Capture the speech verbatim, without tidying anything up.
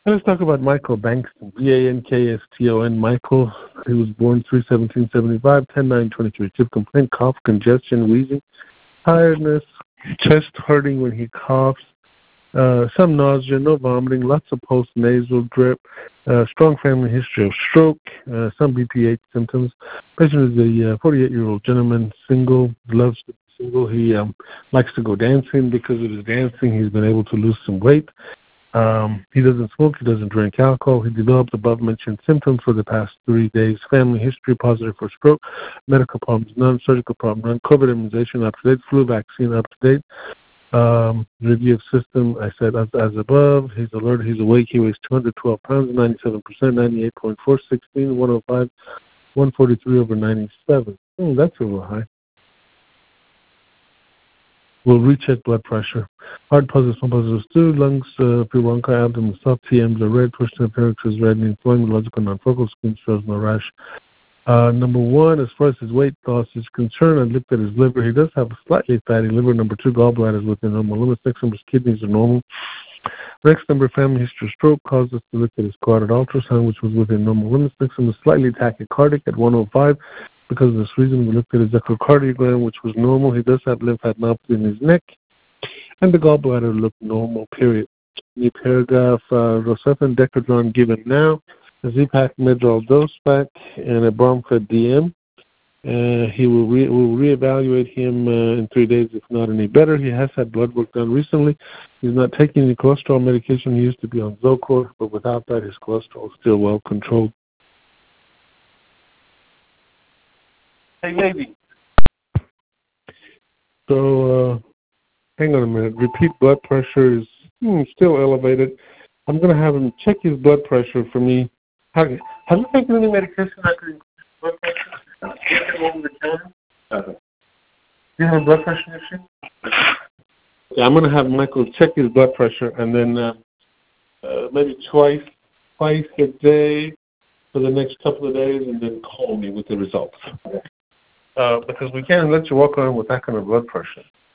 Let's talk about Michael Bankston, B A N K S T O N. Michael, he was born three seventeen seventy-five, ten nine twenty-three. Tip complaint, cough, congestion, wheezing, tiredness, chest hurting when he coughs, uh, some nausea, no vomiting, lots of post-nasal drip, uh, strong family history of stroke, uh, some B P H symptoms. Patient is a uh, forty-eight-year-old gentleman, single, loves to be single. He um, likes to go dancing. Because of his dancing, he's been able to lose some weight. Um, he doesn't smoke. He doesn't drink alcohol. He developed above-mentioned symptoms for the past three days. Family history positive for stroke. Medical problems none. Surgical problem none. COVID immunization up to date. Flu vaccine up to date. Um, review of system, I said as, as above. He's alert. He's awake. He weighs two hundred twelve pounds, ninety-seven percent, ninety-eight point four, sixteen, one oh five, one forty-three over ninety-seven. Oh, that's a little high. We'll recheck blood pressure. Heart positive, some positive too. Lungs, uh, pre-bronchi, abdomen, soft. T Ms are red. Push temperature is red. Inflamed, logical, non-focal. Skin shows no rash. Uh, number one, as far as his weight loss is concerned, I looked at his liver. He does have a slightly fatty liver. Number two, gallbladder is within normal limits. Next number, his kidneys are normal. Next number, family history of stroke caused us to look at his carotid ultrasound, which was within normal limits. Next number, slightly tachycardic at one oh five. Because of this reason, we looked at his echocardiogram, which was normal. He does have lymphadenopathy in his neck, and the gallbladder looked normal, period. The paragraph, uh, Rocephin, Decadron given now, a Z-Pak, Medrol dose back, and a Bromfed D M. Uh, he will re- we'll reevaluate him uh, in three days if not any better. He has had blood work done recently. He's not taking any cholesterol medication. He used to be on Zocor, but without that, his cholesterol is still well controlled. Hey, lady. So, uh, hang on a minute. Repeat blood pressure is hmm, still elevated. I'm going to have him check his blood pressure for me. Have, have you taken any medication that could increase blood pressure? Over the counter? Uh-huh. Do you have a blood pressure issue? Yeah, I'm going to have Michael check his blood pressure, and then uh, uh, maybe twice, twice a day for the next couple of days, and then call me with the results. Uh, because we can't let you walk around with that kind of blood pressure.